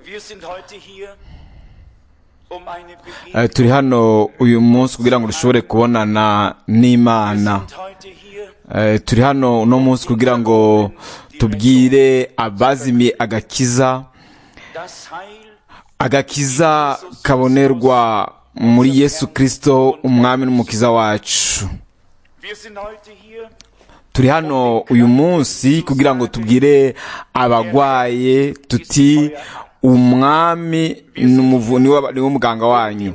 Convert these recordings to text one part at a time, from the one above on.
turi hano uyu munsi kugira ngo dushobore kubonana n'Imana. Turi hano uno munsi kugira ngo tubwire abazimiye agakiza kabonerwa muri Yesu Kristo umwami n'umukiza wacu. Turi hano uyu munsi kugira ngo tubwire abagwaye tuti umwami niwe muganga wanyu.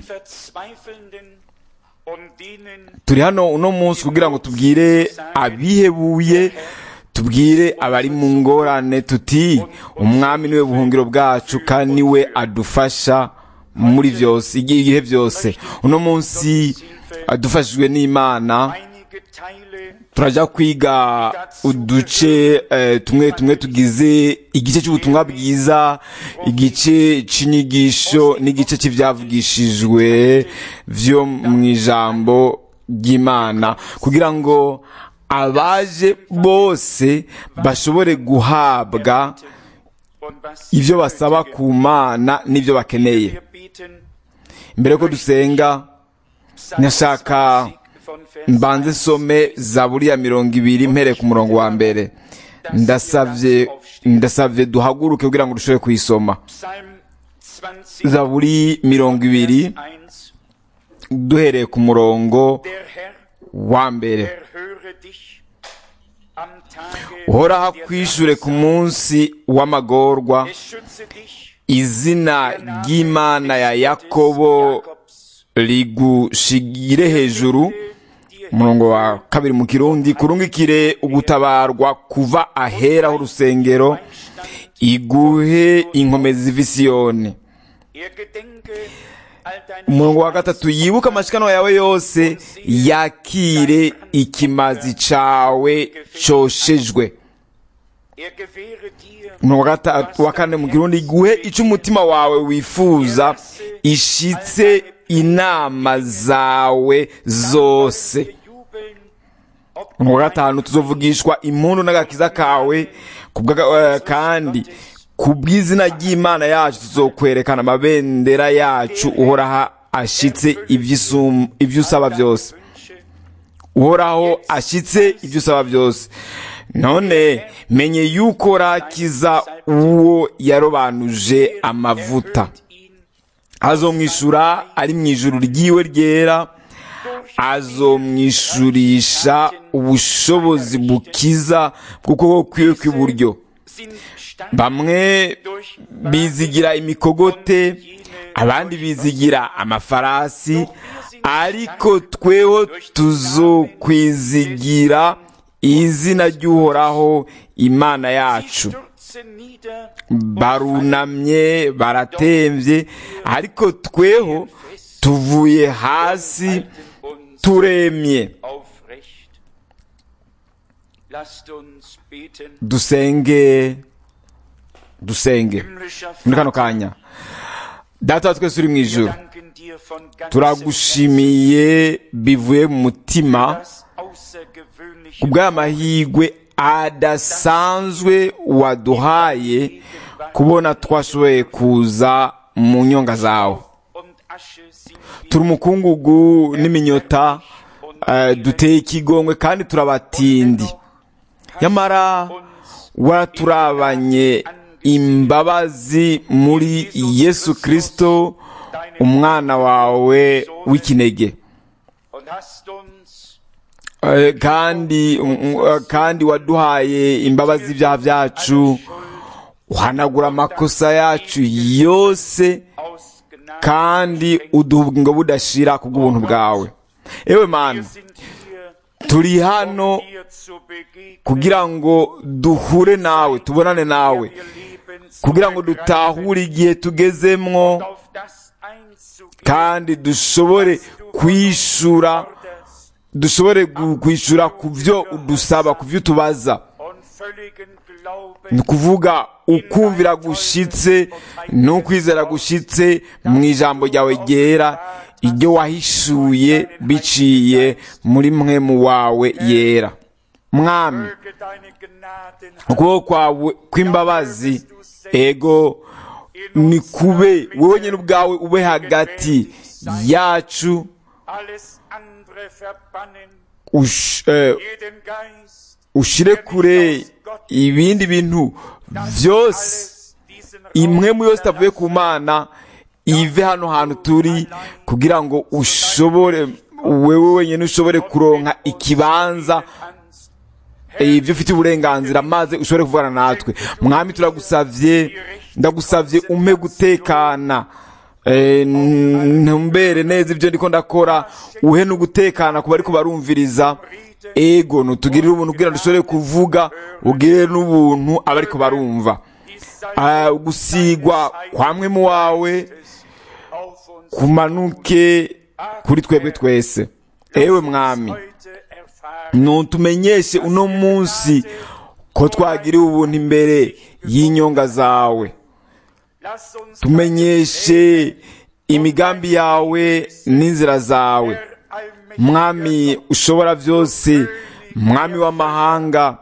Turi hano uno munsi kugira ngo tubwire abihebuye, tubwire abari mu ngorane tuti umwami niwe buhungiro bwacu kandi niwe adufasha muri byose igihe byose. Uno munsi adufashijwe n'Imana turaja kwiga uduce tumwe tugize igice cy'ubutumwa bwiza, igice c'inyigisho n'igice cy'ivyavugishijwe vyo mu ijambo ry'Imana, kugira ngo abaje bose bashobore guhabwa ivyo basaba ku Mana n'ivyo bakeneye. Mbere ko dusenga, nyashaka mbanze some Zaburi ya 20 mpere ku murongo wa mbere. Ndasavye duhaguruke kugira ngo dushobore kuyisoma. Zaburi 20 duhereye ku murongo wa mbere. Uhoraho akwishure ku munsi w'amagorwa, izina ry'Imana ya Yakobo rigushigire hejuru. Umurongo wa kabiri mu Kirundi, kurungikire ugutabarwa kuva ahera h'urusengero, iguhe inkomezi z'ivi Siyoni. Umurongo wa gatatu, yibuka amashikano yawe yose, yakire ikimazi cawe coshejwe. Umurongo wa kane mu Kirundi, iguhe ico umutima wawe wifuza, ishitse inama zawe zose. Umurongo wa gatanu, tuzovugishwa impundu n'agakiza kawe, kandi kubw'izina ry'Imana yacu tuzokwerekana amabendera yacu. Uhoraho ashitse ivyo usaba byose. Uhoraho ashitse ivyo usaba byose. None menye yuko rakiza uwo yarobanuje amavuta. Azomwishura ari mw'ijuru ryiwe ryera, azomwishurisha ubushobozi bukiza bw'ukuboko kwiwe kw'iburyo. Bamwe bizigira imikogote, abandi bizigira amafarasi, ariko tweho tuzokwizigira izina ry'Uhoraho Imana yacu. Barunamye baratemvye, ariko tweho tuvuye hasi turemye. Dusenge muri kano kanya. Data wa twese uri mu ijuru, turagushimiye bivuye mu mutima kubw'aya mahirwe adasanzwe waduhaye kubona twashoboye kuza mu nyonga zawe. Turi umukungugu n'iminyota, duteye ikigongwe kandi turabatindi, yamara waraturabanye imbabazi muri Yesu Kristo umwana wawe w'ikinege. Kandi waduhaye imbabazi ibyaha byacu, uhanagura amakosa yacu yose, kandi uduha ubugingo budashira kubw'ubuntu bwawe. Ewe Mana, turi hano kugira ngo duhure nawe, tubonane nawe, kugira ngo dutahure igihe tugezemwo, kandi dushobore kwishura ku byo udusaba, ku byo utubaza. Ni kuvuga ukumvira gushitse n'ukwizera gushitse mu ijambo ryawe ryera, iryo wahishuye biciye muri mpwemu wawe yera. Mwami, ukuboko kwawe kw'imbabazi ego ni kube wowe nyine ubwawe ube hagati yacu, ushire kure ibindi bintu byose, imwe mu yose itavuye ku Mana ive hano hantu turi, kugira ngo ushobore wewe wenyine ushobore kuronka ikibanza ibyo ufite uburenganzira, maze ushobore kuvugana natwe. Mwami, ndagusavye umpe gutekana, ntumbere neza ibyo ndiko ndakora, uhe no gutekana kuba ariko barumviriza. Ego nutugirire ubuntu kugira dushobore kuvuga, ugire n'ubuntu abariko barumva. Gusigwa kwamwe mu wawe kumanuke kuri twebwe twese. Ewe Mwami, nutumenyeshe uno munsi ko twagiriwe ubuntu imbere y'inyonga zawe. Tumenyeshe imigambi yawe n'inzira zawe. Mwami ushobora byose, Mwami w'amahanga,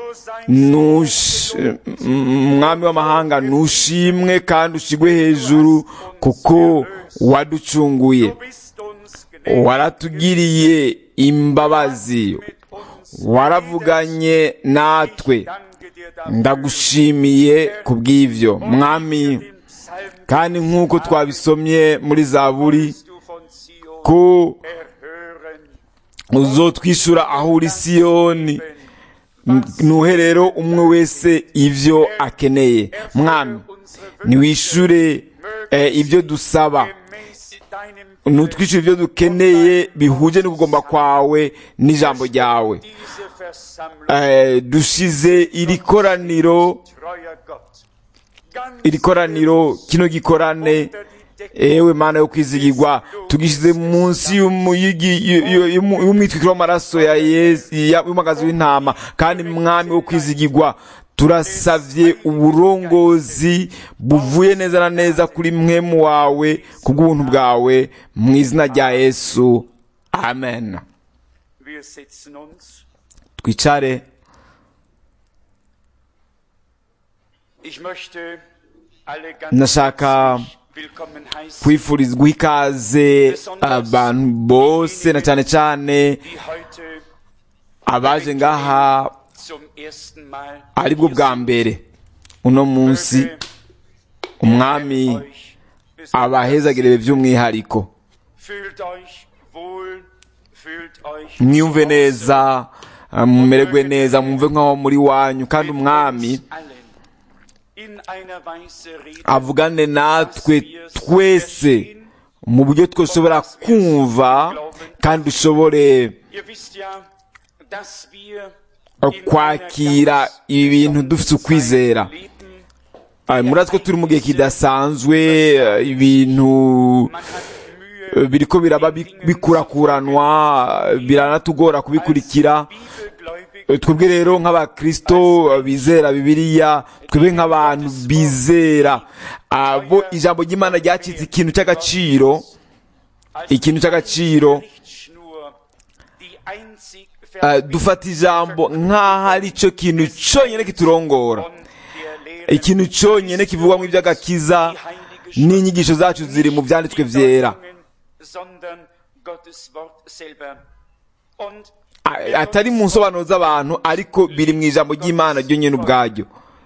Mwami w'amahanga, nushimwe kandi ushigwe hejuru, kuko waducunguye, waratugiriye imbabazi, waravuganye natwe. Ndagushimiye kubw'ivyo Mwami, kandi nk'uko twabisomye muri Zaburi ko uzotwishura aho uri Siyoni, nuhe rero umwe wese ivyo akeneye. Mwami, niwishure ivyo dusaba, nutwishure ivyo dukeneye bihuje n'ukugomba kwawe n'ijambo ryawe. Dushize iri koraniro kino gikorane, ewe Mana yo kwizigirwa, tugishize munsi y'umwitwikiro w'amaraso ya Yesu y'umagazi w'intama. Kandi Mwami wo kwizigirwa, turasavye uburongozi buvuye neza na neza kuri mwemu wawe kubw'ubuntu bwawe, mu izina rya Yesu, amen. Twicare. Nashaka kwifurizwa ikaze abantu bose, na cyane cyane abaje ngaha aribwo bwa mbere uno munsi. Umwami abahezagire by'umwihariko. Mwiyumve neza, mumererwe neza, mwumve nk'aho muri wanyu, kandi Umwami avugane natwe twese mu buryo twashobora kumva, kandi dushobore kwakira ibintu dufite ukwizera. Muratwe ko turi mu gihe kidasanzwe, ibintu biriko biraba bikurakuranwa, biranatugora kubikurikira. Twebwe rero nk'abakristo bizera Bibiliya, twebwe nk'abantu bizera abo ijambo ry'Imana ryacitse ikintu cy'agaciro, dufata ijambo nk'aho ari cyo kintu cyonyine kiturongora, ikintu cyonyine kivugwamo iby'agakiza, n'inyigisho zacu ziri mu byanditswe byera. Atari mu nsobanuro z'abantu, ariko biri mu ijambo ry'Imana ryo nyene ubwaryo.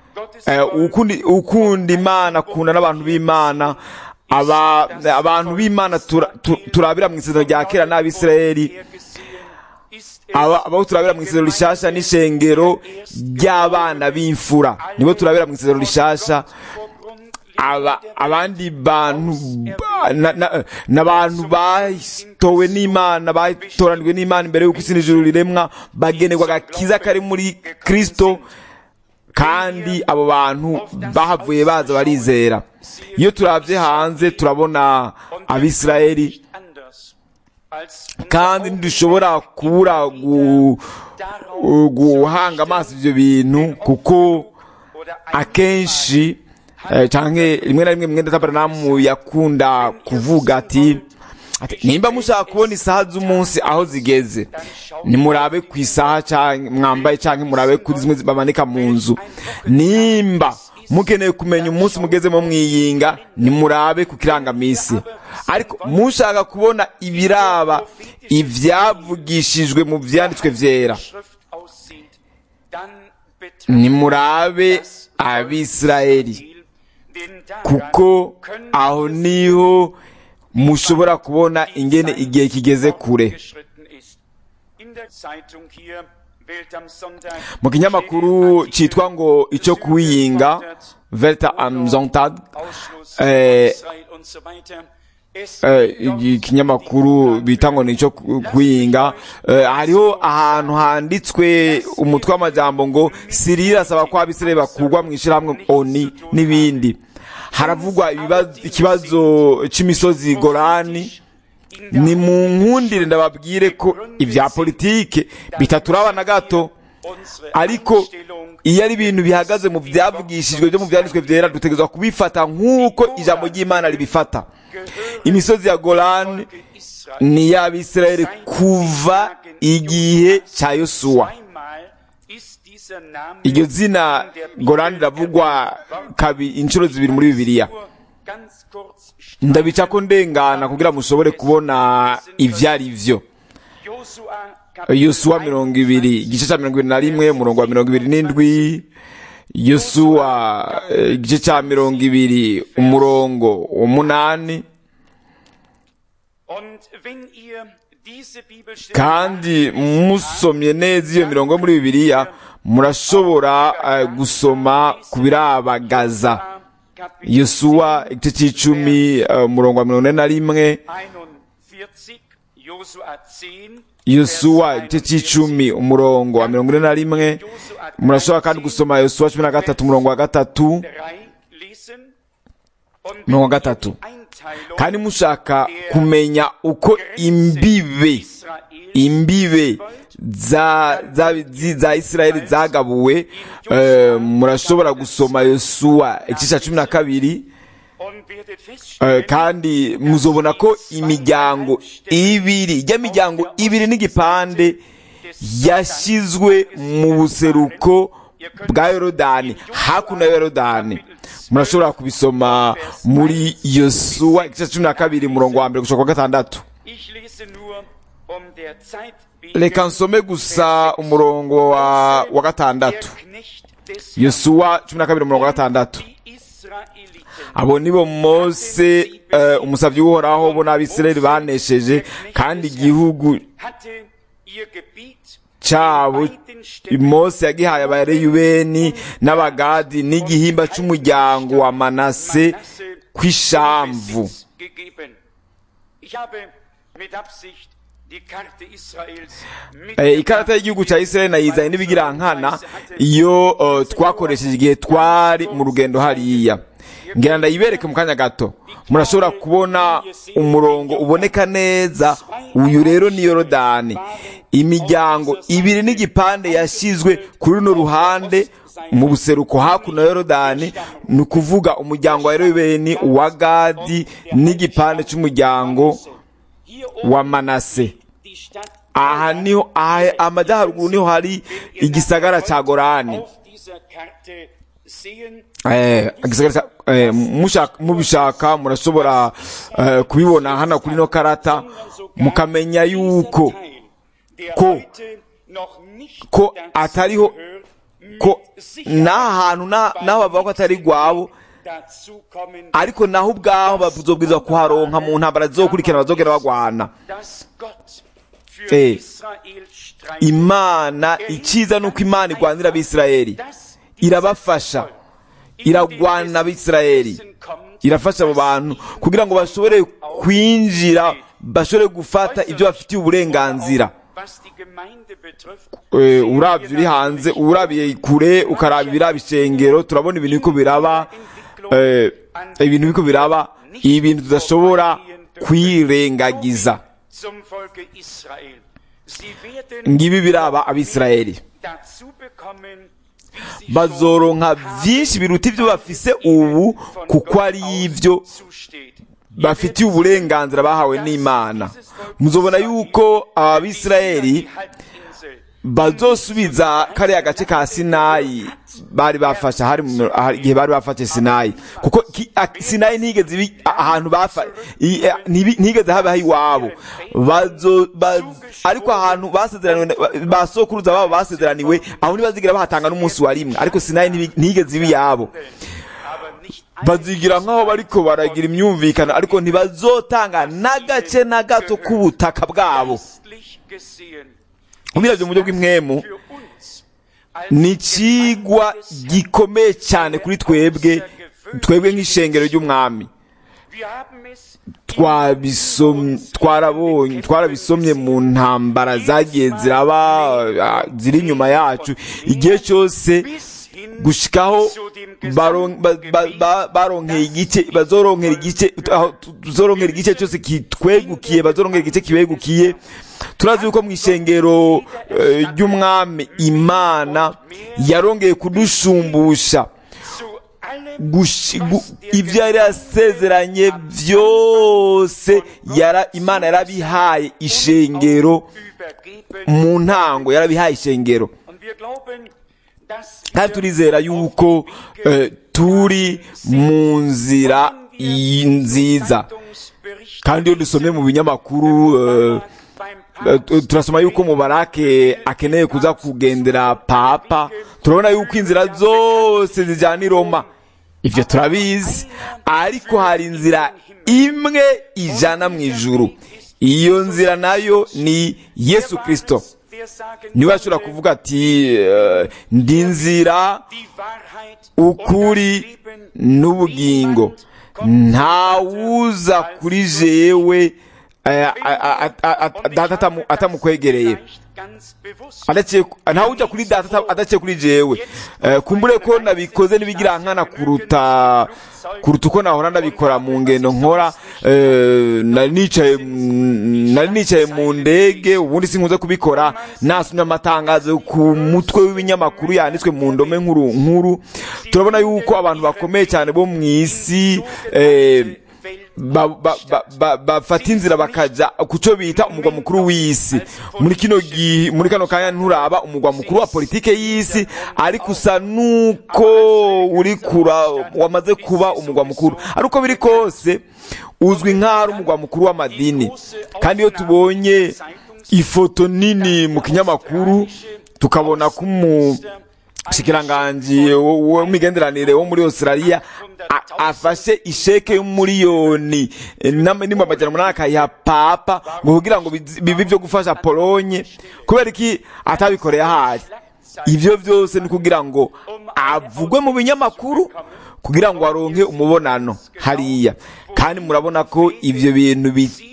Ukunda Imana, akunda n'abantu b'Imana. Abantu b'Imana turabira mu isezerano rya kera n'Abisirayeli, abo turabira mu isezerano rishasha n'ishengero ry'abana b'imfura, nibo turabira mu isezerano rishasha. Abandi bantu n'abantu batowe n'Imana, batoranijwe n'Imana imbere y'uko isi n'ijuru riremwa, bagenerwa agakiza kari muri Kristo, kandi abo bantu bahavuye baza barizera. Iyo turavye hanze turabona Abisirayeli, kandi ntidushobora kubura guhanga amaso ivyo bintu, kuko akenshi canke rimwe na rimwe mwenda Aburahamu yakunda kuvuga ati nimba mushaka kubona isaha z'umunsi aho zigeze, nimurabe ku isaha mwambaye, canke murabe kuri zimwe bamanika mu nzu. Nimba mukeneye kumenya umunsi mugezemo mwiyinga nimurabe ku kirangamisi, ariko mushaka kubona ibiraba ivyavugishijwe mu vyanditswe vyera nimurabe Abisirayeli, kuko aho niho mushobora kubona ingene igihe kigeze kure. Mu kinyamakuru citwa ngo ico kuwiyinga Welt am Sonntag, ikinyamakuru bita ngo nico kuwiyinga, hariho ahantu handitswe umutwe w'amajambo ngo Sirira asaba ko Abisirayeli bakugwa mw'ishirahamwe ONU n'ibindi. Haravugwa ikibazo c'imisozi Golani. Ni mu nkundire ndababwire ko ibya politike bitaturaba na gato, ariko iyo ari ibintu bihagaze mu byavugishijwe byo mu byanditswe byera dutegerezwa kubifata nk'uko ijambo ry'Imana ribifata. Imisozi ya Golani ni y'Abisirayeli kuva igihe cya Yosuwa. Iryo zina Golani riravugwa inshuro zibiri muri Bibiliya. Ndabica ko ndengana kugira mushobore kubona ivyari vyo. Yosuwa 20 igice ca 21 umurongo wa 27, Yosuwa igice ca 20 umurongo wa 8. Kandi musomye neza iyo mirongo muri Bibiliya murashobora gusoma kubirabagaza. Yosuwa igice c'icumi umurongo wa 41, Yosuwa igice c'icumi umurongo wa 41. Murashobora kandi gusoma Yosuwa 13 umurongo wa 3, umurongo wa 3. Kandi mushaka kumenya uko imbibe za Isirayeli zagabuwe, murashobora gusoma Yosuwa igice ca 12, kandi muzobona ko imiryango ibiri n'igipande yashizwe mu buseruko bwa Yorodani, hakuno ya Yorodani. Murashobora kubisoma muri Yosuwa igice ca 12 umurongo wa 1 gushika kwa 6. Reka nsome gusa umurongo wa 6. Yosuwa 12 umurongo wa 6. Abo nibo Mose umusavyi w'Uhoraho bo n'Abisirayeli banesheje, kandi igihugu cabo Mose yagihaye Abareyubeni n'Abagadi n'igihimba c'umuryango wa Manase kw'ishamvu. Ikarata y'igihugu ca Isirayeli nayizanye n'ibigirankana iyo twakoresheje igihe twari mu rugendo hariya. Ngira ndayibereke mu kanya gato. Murashobora kubona umurongo uboneka neza. Uyu rero ni Yorodani. Imiryango ibiri n'igipande yashizwe kuri runo ruhande mu buseruko hakuno ya Yorodani, ni ukuvuga umuryango wa Rubeni, wa Gadi n'igipande c'umuryango wa Manase. Aha niho amajyaruguru niho hari igisagara ca Golani. Mubishaka murashobora kubibona hano kuri no karata, mukamenya yuko ko atariho, ko n'ahantu naho bavuga ko atari gwabo, ariko naho ubwaho bazobwirizwa kuharonka mu ntambara zizokurikirana bazogera bagwana. Imana iciza nuko Imana igwanira Abisirayeli, irabafasha, iragwana Abisirayeli, irafasha abo bantu kugira ngo bashobore kwinjira, bashobore gufata ibyo bafitiye uburenganzira. Uravye uri hanze, urabiye kure ukaraba ibirabishengero, turabona ibintu biko biraba, ibintu biko biraba, ibintu tudashobora kwirengagiza. Ngibi biraba Abisirayeli, bazoronka vyinshi biruta ivyo bafise ubu, kuko ari ivyo bafitiye uburenganzira bahawe n'Imana. Muzobona yuko Abisirayeli bazosubiza kariya gace ka Sinayi bari bafashe igihe bari bafashe Sinayi, kuko Sinayi ntigeze ibi ahantu ntigeze habaho iwabo, ariko ahantu basezeraniwe basokuruza babo basezeraniwe aho ntibazigira bahatanga n'umunsi wa rimwe, ariko Sinayi ntigeze ibi yabo. Bazigira nk'aho bariko baragira imyumvikano, ariko ntibazotanga n'agace na gato k'ubutaka bwabo. Ubiravye mu buryo bw'imwemu, ni icigwa gikomeye cyane kuri twebwe nk'ishengero ry'umwami. Twarabisomye mu ntambara zagiye ziri inyuma yacu, igihe cyose gushikaho bazoronkera igice cyose kitwegukiye, bazoronkera igice kibegukiye. Turazi yuko mu ishengero ry'umwami Imana yarongeye kudushumbusha ibyo yari yasezeranye byose, Imana yarabihaye ishengero mu ntango, yarabihaye ishengero. Kandi turizera yuko turi mu nzira nziza. Kandi iyo dusomye mu binyamakuru turasoma yuko Mubarake akeneye kuza kugendera Papa. Turabona yuko inzira zose zijyana i Roma, ibyo turabizi, ariko hari inzira imwe ijana mu ijuru. Iyo nzira nayo ni Yesu Kristo. Niba ashobora kuvuga ati ndi inzira, ukuri n'ubugingo, ntawuza kuri jewe atamukwegereye, ntawujya kuri data adaciye kuri jewe. Kumbure ko nabikoze nibigira nkana kuruta uko nahora ndabikora mu ngendo nkora. Nari nicaye mu ndege, ubundi sinkunze kubikora, nasomye amatangazo ku mutwe w'ibinyamakuru yanditswe mu ndome nkuru. Turabona yuko abantu bakomeye cyane bo mu isi bafata inzira bakaja kuco bita umugwa mukuru w'isi. Muri kano kanya nturaba umugwa mukuru wa politike y'isi, ariko usa nuko wamaze kuba umugwa mukuru. Ariko biri kose uzwi nk'ari umugwa mukuru w'amadini. Kandi iyo tubonye ifoto nini mu kinyamakuru, tukabona ko shikiranganji w'imigenderanire wo muri Australia afashe isheke y'umuriyoni n'amajana 800 akayiha Papa ngo kugira ngo bibe byo gufasha Polonye, kubera iki atabikoreye ahari. Ibyo byose ni kugira ngo avugwe mu binyamakuru, kugira ngo aronke umubonano hariya. Kandi murabona ko ibyo bintu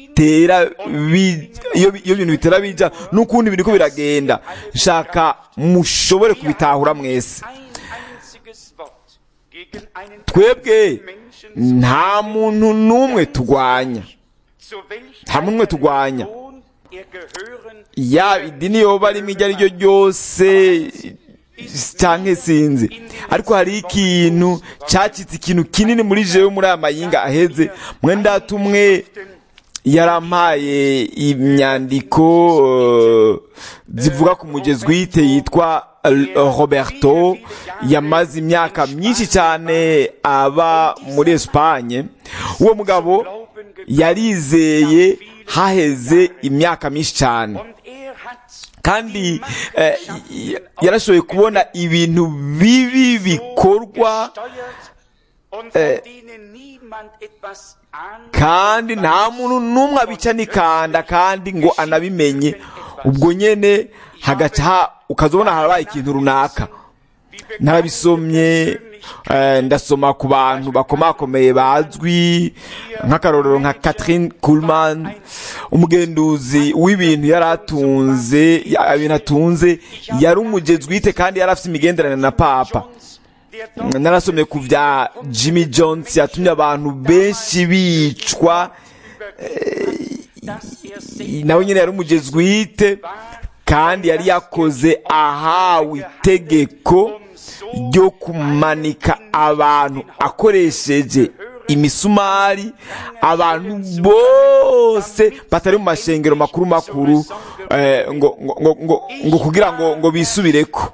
iyo bintu bitera bija n'ukundi biriko biragenda. Shaka mushobore kubitahura mwese. Twebwe nta muntu n'umwe tugwanya, ya idini yoba ari iryo ari ryo ryose cyangwa sinzi, ariko hari ikintu cyacitse, ikintu kinini muri jewe muri aya mayinga aheze. Mwenda tumwe yarampaye imyandiko zivuga ku mujezwite yitwa Roberto, yamaze imyaka myinshi cyane aba muri Espagne. Uwo mugabo yarizeye haheze imyaka myinshi cyane, kandi yarashoboye kubona ibintu bibi bikorwa, kandi nta muntu n'umwe abica nikanda kandi ngo anabimenye. Ubwo nyene hagaca ukazobona harabaye ikintu runaka. Narabisomye, ndasoma ku bantu bakomakomeye bazwi, nk'akarorero nka Catherine Kuhlman, umugenduzi w'ibintu yaratunze, ibintu atunze, yari umujezwite kandi yarafite imigenderanire na Papa. Narasomye ku vya Jimmy Jones yatumye abantu benshi bicwa, nawe nyine yari umujezwite kandi yari yakoze ahawe itegeko ryo kumanika abantu akoresheje imisumari, abantu bose batari mu mashengero makuru ngo kugira ngo bisubireko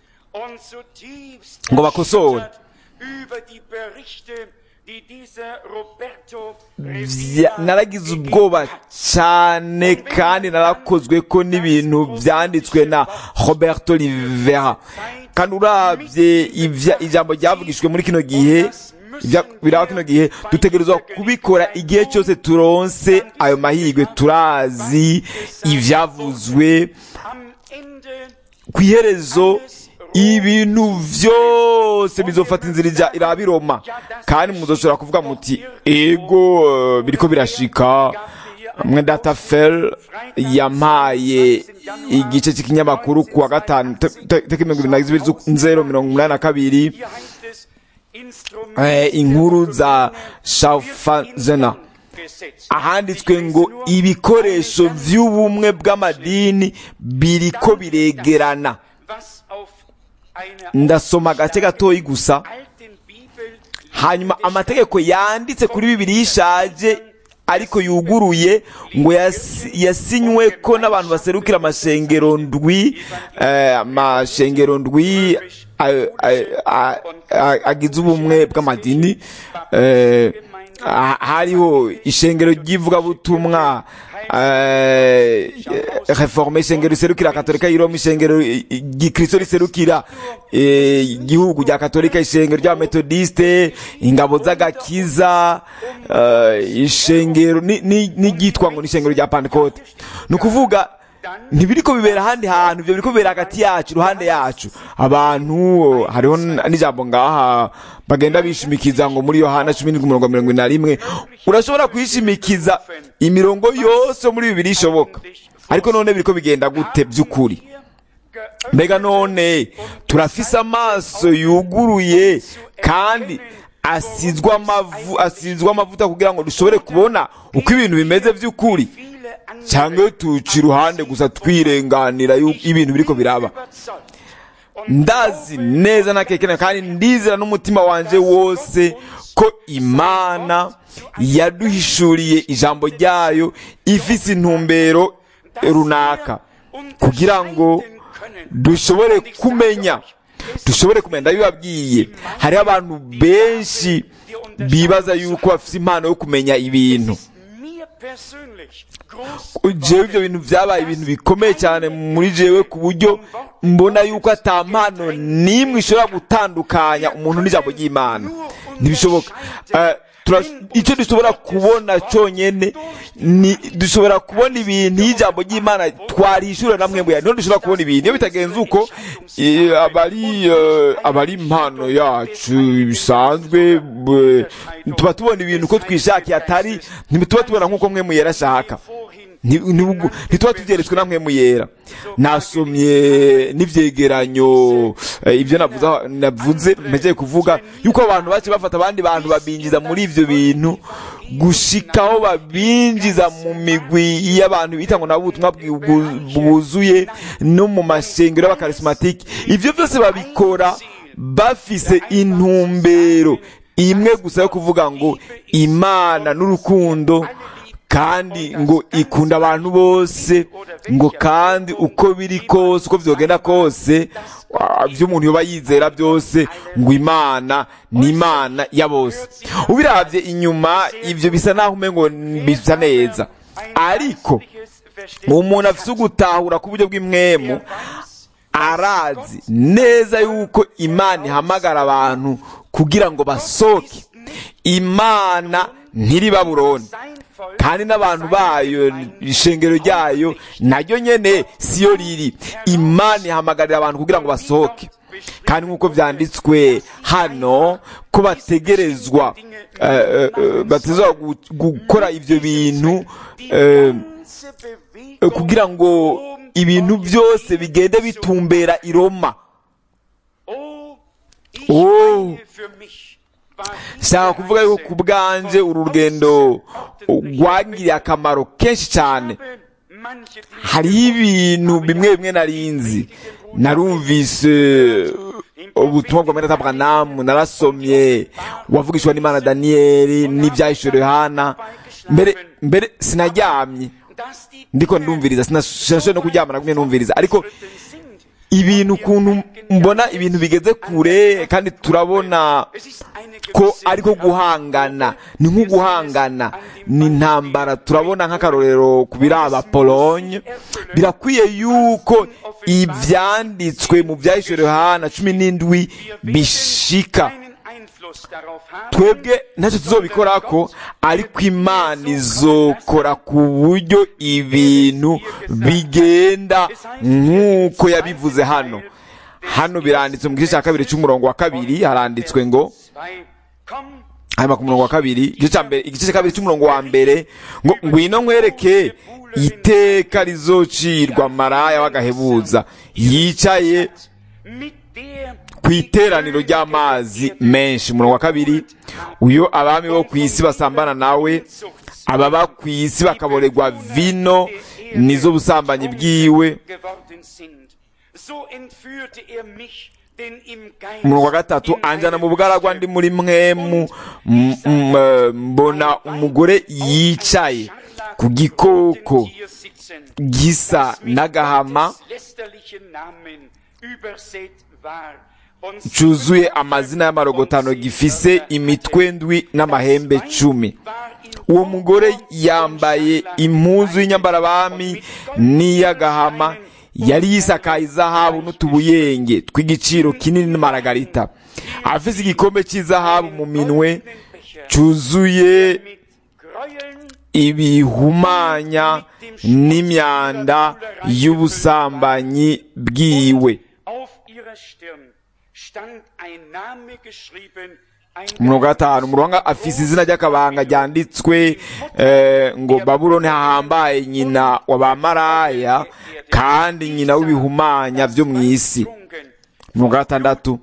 ngo bakosore. Naragize ubwoba cyane kandi narakozwe ko n'ibintu byanditswe na Roberto Rivera, kandi urabye ijambo ryavugishwe muri kino gihe biraba kino gihe, dutegerezwa kubikora igihe cyose turonse ayo mahirwe. Turazi ivyavuzwe ku iherezo, ibintu vyose bizofata inzira iraba Roma, kandi muzoshobora kuvuga muti ego biriko birashika. Mwe data Fel yampaye igice cy'ikinyamakuru kuwa gatanu tariki 20/082 inkuru za Schaffhausen, ahanditswe ngo ibikoresho vy'ubumwe bw'amadini biriko biregerana. Ndasoma agace gatoyi gusa, hanyuma amategeko yanditse kuri Bibiliya ishaje ariko yuguruye ngo yasinywe ko n'abantu baserukira amashengero ndwi agize ubumwe bw'amadini. Hariho ishengero ry'ivugabutumwa reforme, ishengero riserukira katolika y'Iroma, ishengero gikristo riserukira igihugu rya katolika, ishengero ry'abametodiste, ingabo z'agakiza, ishengero n'igitwa ngo n'ishengero rya Pentecote. Nukuvuga ntibiriko bibera ahandi hantu, ibyo biriko bibera hagati yacu, ruhande yacu. Abantu hariho n'ijambo ngaha bagenda bishimikiza ngo muri Yohana 10:41 urashobora kwishimikiza imirongo yose muri Bibiliya ishoboka. Ariko none biriko bigenda gute by'ukuri? Mbega none turafise amaso yuguruye kandi asizwa amavuta kugira ngo dushobore kubona uko ibintu bimeze by'ukuri, cyangwa tuci ruhande gusa twirenganira ibintu biriko biraba? Ndazi neza nakekena kandi ndizera n'umutima wanje wose ko Imana yaduhishuriye ijambo ryayo ifise intumbero runaka kugira ngo dushobore kumenya. Ndabibabwiye, hariho abantu benshi bibaza yuko bafise impano yo kumenya ibintu. Jewe ibyo bintu byabaye ibintu bikomeye cyane muri jewe, ku buryo mbona yuko ata mpano n'imwe ishobora gutandukanya umuntu n'ijambo ry'Imana. Ntibishoboka. Icyo dushobora kubona cyonyene ni dushobora kubona ibintu y'ijambo ry'Imana twarishura namwe mbuya, none dushobora kubona ibintu. Iyo bitagenze uko, abari impano yacu bisanzwe, tuba tubona ibintu uko twishakiye, atari ntituba tubona nk'uko mwe muyera ashaka, ntituba tubyeretswe na mwe muyera. Nasomye n'ivyegeranyo ibyo navuze mpegeye kuvuga yuko abantu bace bafata abandi bantu babinjiza muri ivyo bintu gushikaho babinjiza mu migwi y'abantu bita ngo nabo ubutumwa bwuzuye no mu mashengero y'abakarismatike. Ivyo byose babikora bafise intumbero imwe gusa yo kuvuga ngo Imana n'urukundo, kandi ngo ikunda abantu bose, ngo kandi uko biri kose, uko vyogenda kose, vy'umuntu yoba yizera byose, ngo Imana ni Imana ya bose. Ubiravye inyuma ivyo bisa naho umengo bisa neza, ariko umuntu afise ugutahura ku buryo bw'imwemu arazi neza yuko Imana ihamagara abantu kugira ngo basoke. Imana ntiri Babuloni, kandi n'abantu bayo, ishengero ryayo naryo nyene siyo riri. Imana ihamagarira abantu kugira ngo basohoke, kandi nk'uko vyanditswe hano ko bategerezwa gukora ivyo bintu kugira ngo ibintu byose bigende bitumbera i Roma. Shaka kuvuga yuko ku bwanje uru rugendo rwangiriye akamaro kenshi cyane. Hariho ibintu bimwe narinzi, narumvise ubutumwa bwa Mwene Branham, narasomye wavugishwa n'Imana Daniel n'ibyahishuriwe Yohana, mbere sinaryamye ndiko ndumviriza, sinashoboye no kuryama, nagumye numviriza, ariko ibintu ukuntu mbona ibintu bigeze kure, kandi turabona ko ariko guhangana, ni nk'uguhangana, ni intambara. Turabona nk'akarorero ku biraba Pologne. Birakwiye yuko ivyanditswe mu vyahishuriwe Yohana 17 bishika. Twebwe ntacyo tuzobikorako, ariko Imana izokora ku buryo ibintu bigenda nk'uko yabivuze hano. Hano biranditswe mu gice cya 2 cy'umurongo wa 2, haranditswe ngo hanyuma ku murongo wa 2, igice cya 2 cy'umurongo wa 1, ngo ngwino nkwereke iteka rizocirwa maraya w'agahebuza yicaye ku iteraniro ry'amazi menshi. Umurongo wa 2, uyo abami bo ku isi basambana nawe, ababa ku isi bakaboregwa vino nizo busambanyi bwiwe. Umurongo wa 3, anjana mu bugaragwa ndi muri mwemu, mbona umugore yicaye ku gikoko gisa n'agahama cyuzuye amazina y'amarogotano, gifise imitwe ndwi n'amahembe 10. Uwo mugore yambaye impuzu y'inyambarabami n'iy'agahama, yari yisakaye izahabu n'utubuyenge tw'igiciro kinini n'amaragarita, afise igikombe cy'izahabu mu minwe cyuzuye ibihumanya n'imyanda y'ubusambanyi bwiwe. Umurongo wa 5, umurongo afise izina ry'akabanga ryanditswe ngo Babuloni hahambaye, nyina w'abamaraya kandi nyina w'ibihumanya byo mu isi. Umurongo wa 6,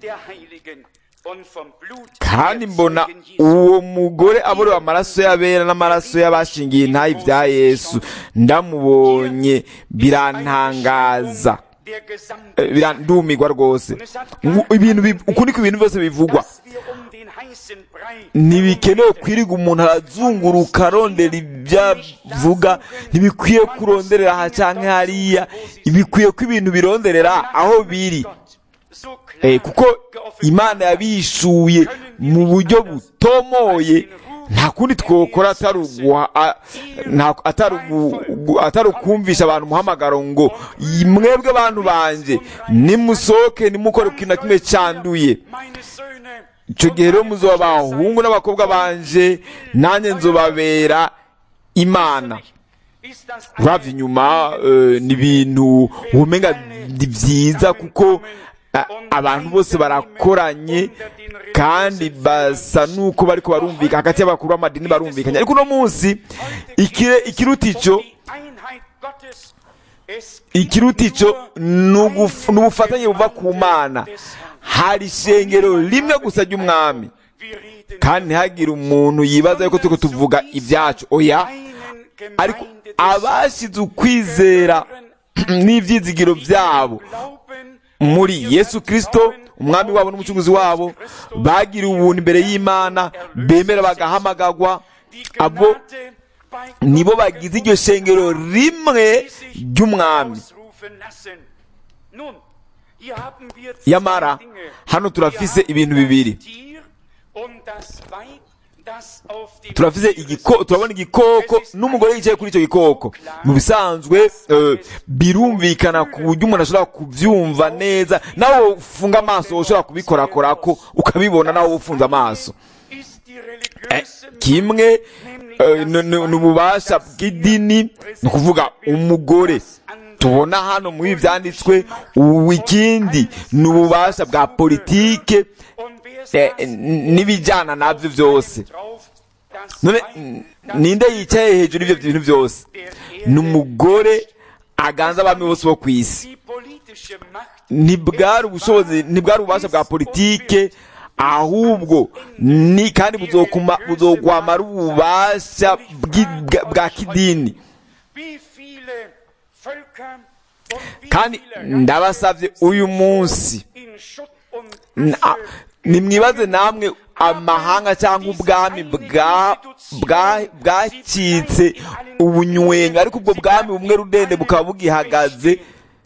kandi mbona uwo mugore aborewe amaraso y'abera n'amaraso y'abashingiye intayi bya Yesu. Ndamubonye birantangaza, birandumirwa rwose. Ukuri ko ibintu byose bivugwa, ntibikenewe kwiriga umuntu arazunguruka arondera ibyo avuga. Ntibikwiye kuronderera aha canke hariya, bikwiye ko ibintu bironderera aho biri, kuko Imana yabishuye mu buryo butomoye. Nta kundi twokora atari ukumvisha abantu umuhamagaro ngo mwebwe bantu banje nimusohoke nimukore ikintu na kimwe cyanduye. Icyo gihe rero muzoba abahungu n'abakobwa banje, nanjye nzobabera Imana. Uravye inyuma ni ibintu womenga ni byiza, kuko abantu bose barakoranye kandi basa nuko bariko barumvika hagati y'abakuru b'amadini barumvikanye. Ariko uno munsi ikirutico n'ubufatanye buva ku Mana. Hari ishengero rimwe gusa ry'umwami, kandi ntihagire umuntu yibaza yuko turiko tuvuga ibyacu, oya. Ariko abashize ukwizera n'ivyizigiro byabo muri Yesu Kristo umwami wabo n'umucunguzi wabo, bagira ubuntu imbere y'Imana, bemera bagahamagagwa, abo nibo bagize iryo shengero rimwe ry'umwami. Yamara hano turafise ibintu bibiri. Turabona igikoko n'umugore yicaye kuri icyo gikoko. Mu bisanzwe birumvikana ku buryo umuntu ashobora kubyumva neza. Nawe ufunga amaso ushobora kubikorakorako ukabibona nawe ufunze amaso. Kimwe n'ububasha bw'idini, ni ukuvuga umugore tubona hano muri ibi byanditswe. Ikindi ni ububasha bwa politike n'ibijyana nabyo byose. None ninde yicaye hejuru y'ibyo bintu byose? Ni umugore aganza abami bose bo ku isi. Ntibwari ububasha bwa politike, ahubwo ni kandi buzogwamara ububasha bwa kidini. Kandi ndabasavye uyu munsi nimwibaze namwe amahanga cyangwa ubwami bwacitse ubunywenga, ariko ubwo bwami bumwe rudende bukaba bugihagaze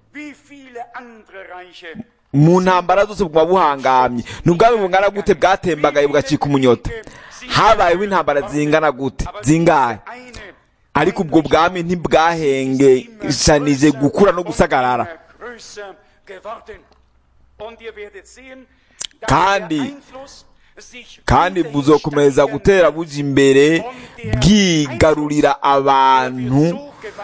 mu ntambara zose, bukaba buhangamye. Ni ubwami bungana gute bwatembagaye bugacika umunyota? Habayeho intambara zingana gute, zingahe? Ariko ubwo bwami ntibwahengeshanije gukura no gusagarara, kandi buzokomeza gutera buja imbere bwigarurira abantu,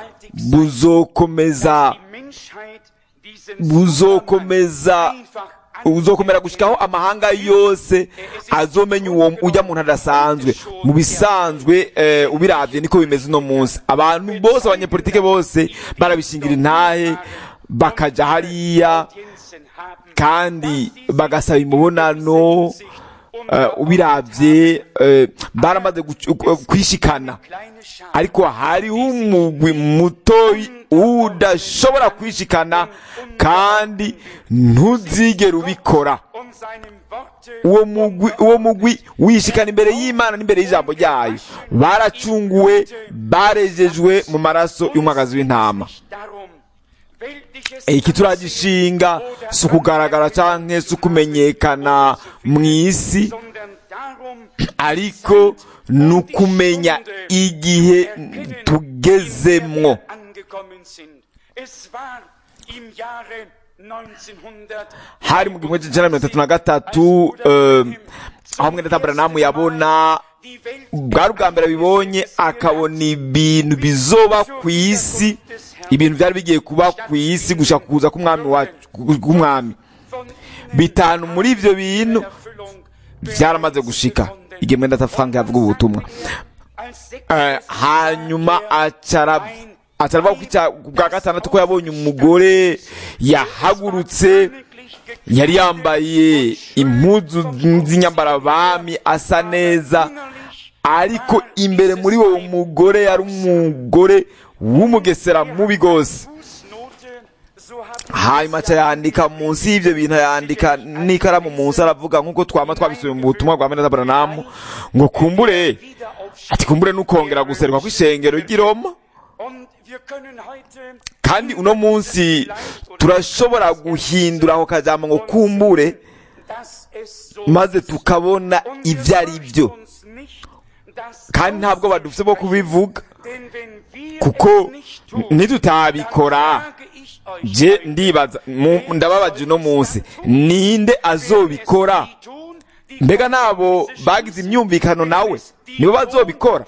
buzokomera gushikaho amahanga yose azomenya uwo ujya muntu adasanzwe. Mu bisanzwe ubiravye niko bimeze uno munsi. Abantu bose, abanyepolitike bose barabishingira intahe, bakaja hariya kandi bagasaba imibonano. Ubiravye baramaze kwishikana, ariko hariho umugwi mutoyi udashobora kwishikana kandi ntuzigera ubikora. Uwo mugwi wishikana imbere y'Imana n'imbere y'ijambo ryayo. Baracunguwe, barejejwe mu maraso y'umwagazi w'intama. Iki turagishinga si ukugaragara canke si ukumenyekana mw'isi, ariko ni ukumenya igihe tugezemwo. Hari mu 1933 aho mwene Abrahamu yabona, bwari ubwa mbere abibonye, akabona ibintu bizoba ku isi, ibintu byari bigiye kuba ku isi gushaka kuza k'umwami. Bitanu muri ivyo bintu byaramaze gushika igihe mwene Frank yavuga ubutumwa. Hanyuma acaraba bwa gatandatu ko yabonye umugore yahagurutse, yari yambaye impuzu z'inyambarabami, asa neza, ariko imbere muri uwo mugore yari umugore w'umugesera mubi gose. Hanyuma aca yandika munsi y'ivyo bintu, yandika n'ikaramu munsi, aravuga nk'uko twabisubiye mu butumwa bwa mwene Abrahamu, ngo kumbure n'ukongera guserwa kw'ishengero ry'i Roma. Kandi uno munsi turashobora guhindura ako kajambo ngo kumbure, maze tukabona ivyo ari byo, kandi ntabwo badufise bo kubivuga, kuko nitutabikora, je ndibaza, ndababaje uno munsi, ninde azobikora? Mbega nabo bagize imyumvikano nawe nibo bazobikora?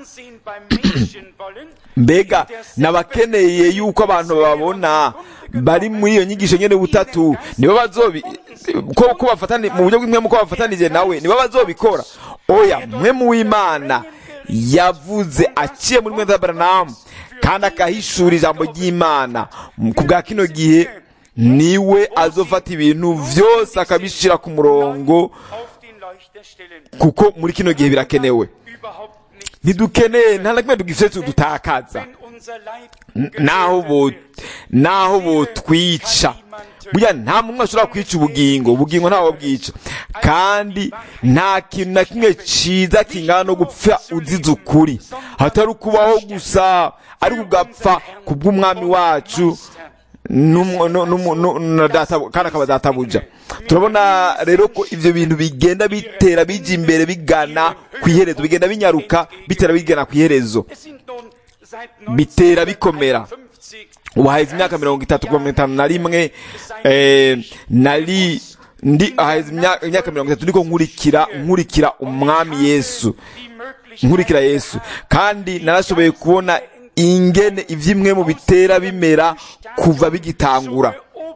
Mbega nabakeneye yuko abantu babona bari muri iyo nyigisho nyene butatu nibo ko bafatani mu buryo bw'imwe, ko bafatanije nawe nibo bazobikora? Oya, mwe mu Imana yavuze aciye muri mwene Abrahamu, kandi akahishura ijambo ry'Imana ku bwa kino gihe, niwe azofata ibintu vyose akabishira ku murongo, kuko muri kino gihe birakenewe. Ntidukeneye, nta na kimwe tugifite tudutakaza, naho botwica. Burya nta muntu ashobora kwica ubugingo ntawe bwica, kandi nta kintu na kimwe ciza kingana no gupfa uzize ukuri, hatari ukubaho gusa, ariko ugapfa kubw'umwami wacu kandi akaba databuja. Turabona rero ko ivyo bintu bigenda bitera bija imbere, bigana kw'iherezo, bigenda binyaruka bitera bigana kw'iherezo, bitera bikomera. Ubu haheze imyaka 31 haheze imyaka 30 ndiko nkurikira umwami Yesu, nkurikira Yesu, kandi narashoboye kubona ingene ivyimwe mu bitera bimera kuva bigitangura.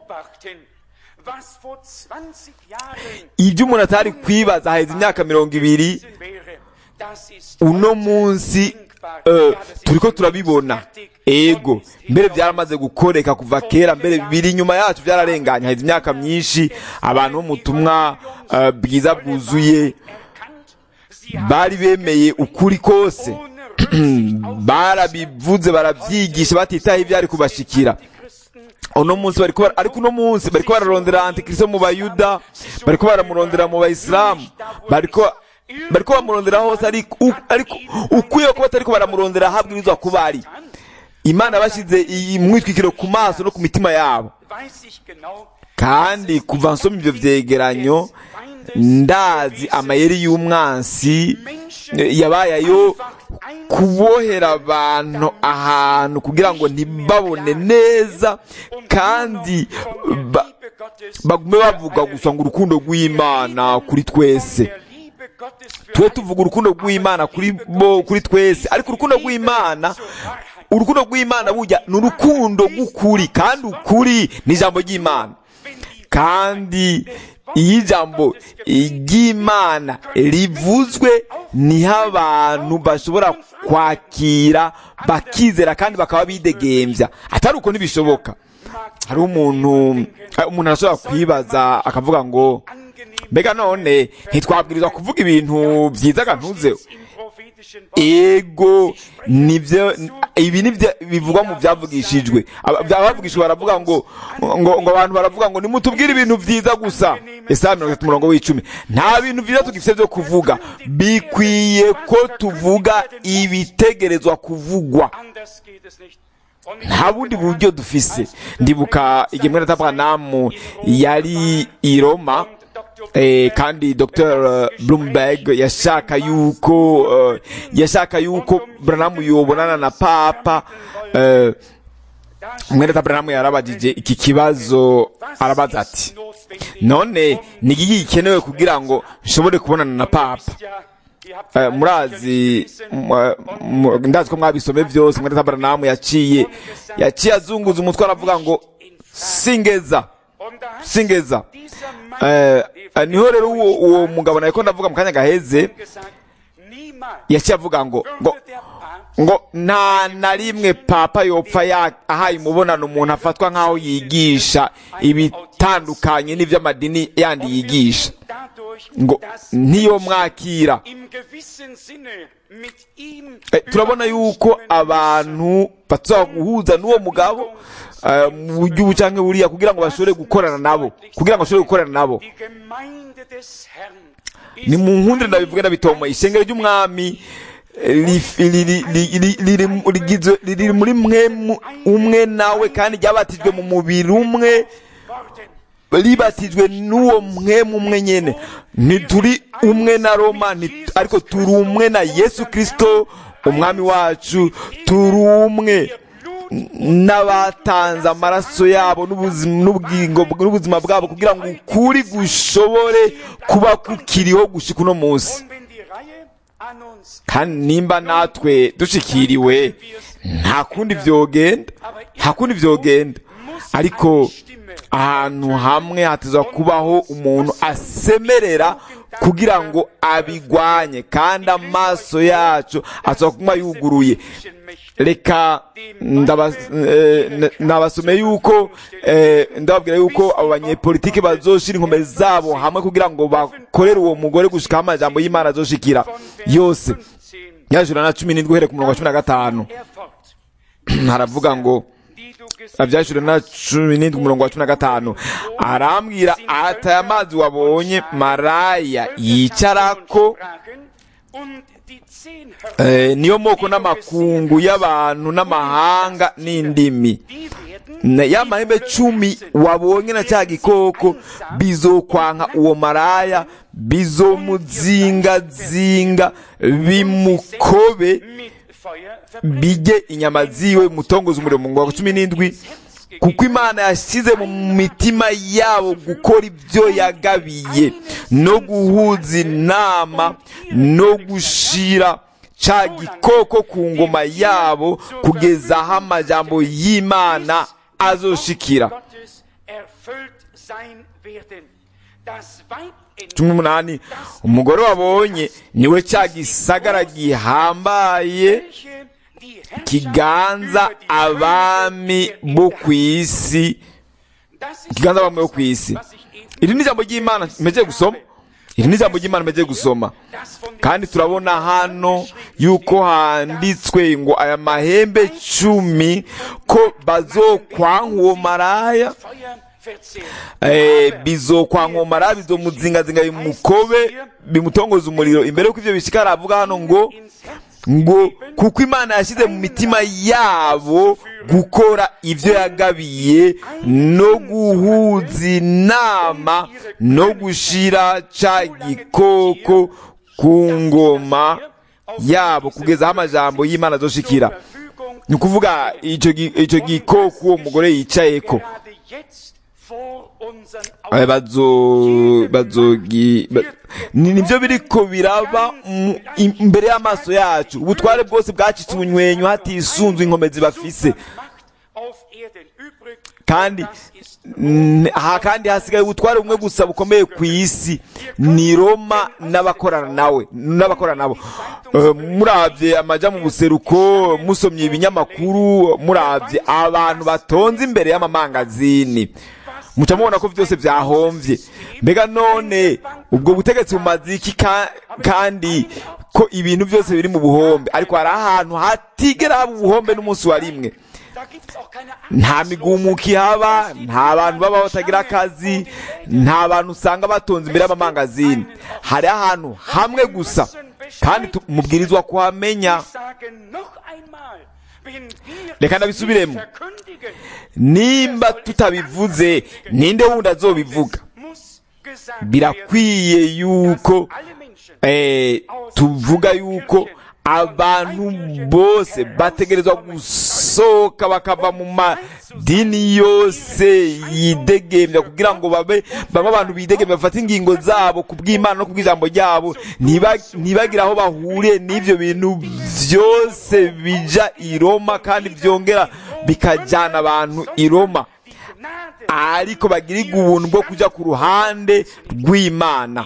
Ibyo umuntu atari kwibaza haheze imyaka 20, uno munsi turiko turabibona. Ego, mbere byaramaze gukoreka kuva kera, mbere biri inyuma yacu byararenganye. Haheze imyaka myinshi abantu bo mutumwa bwiza bwuzuye bari bemeye ukuri kose, barabivuze, barabyigisha batitaye ivyari kubashikira. uno munsi ariko uno munsi bariko bararondera antikristo mu bayuda, bariko baramurondera mu bayisilamu, bariko bamurondera hose, ariko ukwiye kuba atariko baramurondera habwirizwa kuba ari Imana bashyize iyi mwitwikiro ku maso no ku mitima yabo. Kandi kuva nsoma ibyo vyegeranyo ndazi amayeri y'umwansi yabaye ayo kubohera abantu ahantu kugira ngo ntibabone neza, kandi bagume bavuga gusa ngo urukundo rw'Imana kuri twese. Twe tuvuga urukundo rw'Imana kuri twese, ariko urukundo rw'Imana burya ni urukundo rw'ukuri, kandi ukuri ni ijambo ry'Imana. Kandi iyo ijambo ry'Imana rivuzwe niho abantu bashobora kwakira bakizera kandi bakaba bidegembya. Atari uko ntibishoboka. Hari umuntu arashobora kwibaza akavuga ngo mbega none ntitwabwirizwa kuvuga ibintu byiza gantuzeho. Ego nivyo, ibi nivyo bivugwa mu byavugishijwe. Abavugishijwe baravuga ngo abantu baravuga ngo nimutubwire ibintu byiza gusa. Yesaya 30:10. Nta bintu byiza tugifite byo kuvuga, bikwiye ko tuvuga ibitegerezwa kuvugwa. Nta bundi buryo dufise. Ndibuka igihe mwene Branham yari i Roma, kandi Dr. Bloomberg yashaka yuko Branham yobonana na Papa. Mwene Branham yarabajije iki kibazo, arabaza ati none ni iki gikenewe kugira ngo nshobore kubonana na Papa? Murazi, ndazi ko mwabisome byose. Mwene Branham yaciye azunguza umutwe aravuga ngo singeza. Niho rero uwo mugabo nariko ndavuga mu kanya gaheze yaciye avuga ngo nta na rimwe Papa yopfa ahaye umubonano umuntu afatwa nk'aho yigisha ibitandukanye n'ivy'amadini yandi yigisha, ngo ntiyo mwakira. Turabona yuko abantu batsa guhuza n'uwo mugabo mu buryo bucanke buriya kugira ngo bashobore gukorana nabo. Ni mu nkundire ndabivuga ndabitoma. Ishengero ry'umwami riri muri mwe umwe nawe, kandi ryabatijwe mu mubiri umwe, ribatijwe n'uwo mwe umwe nyene. Ntituri umwe na Roma, ariko turi umwe na Yesu Kristo umwami wacu. Turi umwe n'abatanze amaraso yabo n'ubuzima bwabo kugira ngo ukuri gushobore kuba kukiriho gushika uno munsi. Kandi nimba natwe dushikiriwe, nta kundi vyogenda. Ariko ahantu hamwe hatezwa kubaho umuntu asemerera kugira ngo abigwanye, kandi amaso yacu atezwa kuba yuguruye. Reka nabasomeye yuko ndababwira yuko abo banyepolitiki bazoshira inkombe zabo hamwe kugira ngo bakorere uwo mugore gushika amajambo y'Imana azoshikira yose. Yajura na 17 uhereye ku murongo wa 15 haravuga ngo abyashura na 17 ku murongo wa 15 arambwira ati aya mazi wabonye maraya yicarako niyo moko n'amakungu y'abantu n'amahanga n'indimi. Ya mahembe 10 wabonye na cya gikoko bizokwanka uwo maraya, bizomuzingazinga bimukobe, bige inyama ziwe mutongoza umuriro. Mu wa 17 kuko Imana yashize mu mitima yabo gukora ibyo yagabiye, no guhuza inama no gushira ca gikoko ku ngoma yabo kugeza aho amajambo y'Imana azoshikira. 18 umugore wabonye niwe ca gisagara gihambaye kiganza abami bo kwisi. Iri ni jambo ry'Imana meje gusoma. iri ni ijambo ry'Imana maze gusoma, kandi turabona hano yuko handitswe ngo aya mahembe 10 ko bazokwanka uwo maraya, bizokwanka uwo maraya, bizomuzingazinga bimukobe, bimutongoza umuriro. Imbere yuko ivyo bishika aravuga hano ngo kuko Imana yashyize mu mitima yabo gukora ivyo yagabiye, no guhuza inama no gushira ca gikoko ku ngoma yabo kugeza aho amajambo y'Imana azoshikira. Ni ukuvuga ico gikoko uwo mugore yicayeko nivyo biriko biraba imbere y'amaso yacu. Ubutware bwose bwacitse ubunywenyu hatisunzwe inkomezi bafise, kandi hasigaye ubutware bumwe gusa bukomeye ku isi, ni Roma n'abakorana nabo. Muravye amaja mu buseruko, musomye ibinyamakuru, muravye abantu batonze imbere y'amamangazini, muca mubona ko vyose vyahomvye. Mbega none ubwo butegetsi bumaze iki kandi ko ibintu byose biri mu buhombe? Ariko hari ahantu hatigera haba ubuhombe n'umunsi wa rimwe. Nta migumuko ihaba, nta bantu baba batagira akazi, nta bantu usanga batonze imbere y'amamangazini. Hari ahantu hamwe gusa, kandi mubwirizwa kuhamenya. Reka ndabisubiremo, nimba tutabivuze ninde wundi azobivuga? Birakwiye yuko tuvuga yuko abantu bose bategerezwa gusohoka bakava mu madini yose yidegemvya, kugira ngo babe abantu bidegemvya, bafate ingingo zabo ku bw'Imana no ku bw'ijambo ryabo, ntibagira aho bahuriye n'ivyo bintu vyose bija i Roma kandi vyongera bikajana abantu i Roma, ariko bagirirwa ubuntu bwo kuja ku ruhande rw'Imana.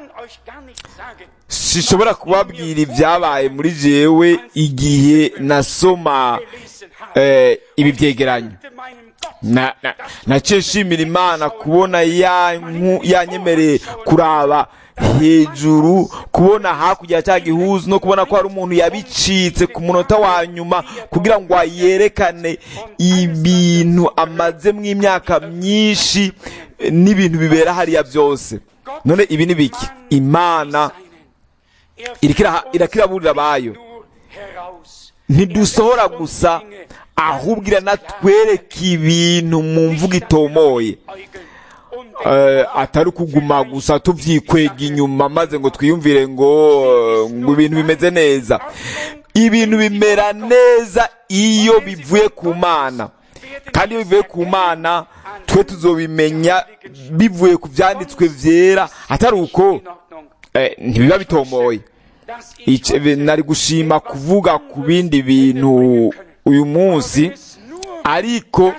Sishobora kubabwira ibyabaye muri jewe igihe nasoma ibi vyegeranyo. Naciye nshimira Imana kubona yanyemereye kuraba hejuru, kubona hakurya cya gihuzu, no kubona ko hari umuntu yabicitse ku munota wa nyuma kugira ngo yerekane ibintu amazemo imyaka myinshi n'ibintu bibera hariya byose. None ibi ni biki? Imana irakiraburira bayo, ntidusohora gusa, ahubwo iranatwereka ibintu mu mvugo itomoye, atari kuguma gusa tuvyikwega inyuma maze ngo twiyumvire ngo ibintu bimeze neza. Ibintu bimera neza iyo bivuye ku Mana, kandi iyo bivuye ku Mana twe tuzobimenya bivuye ku vyanditswe vyera, atari uko ntibiba bitomoye. Nari gushima kuvuga ku bindi bintu uyu munsi, ariko